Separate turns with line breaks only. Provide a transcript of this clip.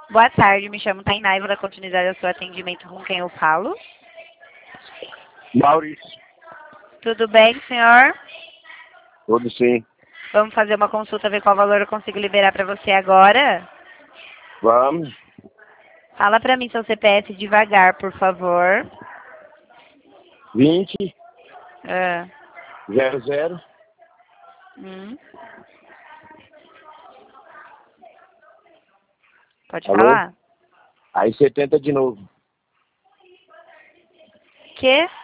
Boa tarde, me chamo Tainá e vou dar continuidade ao seu atendimento com quem eu falo.
Maurício.
Tudo bem, senhor?
Tudo sim.
Vamos fazer uma consulta, ver qual valor eu consigo liberar para você agora?
Vamos.
Fala para mim seu CPF devagar, por favor.
20
Ah,
00
hum. Pode
Alô?
falar.
Aí 70 de novo.
Que?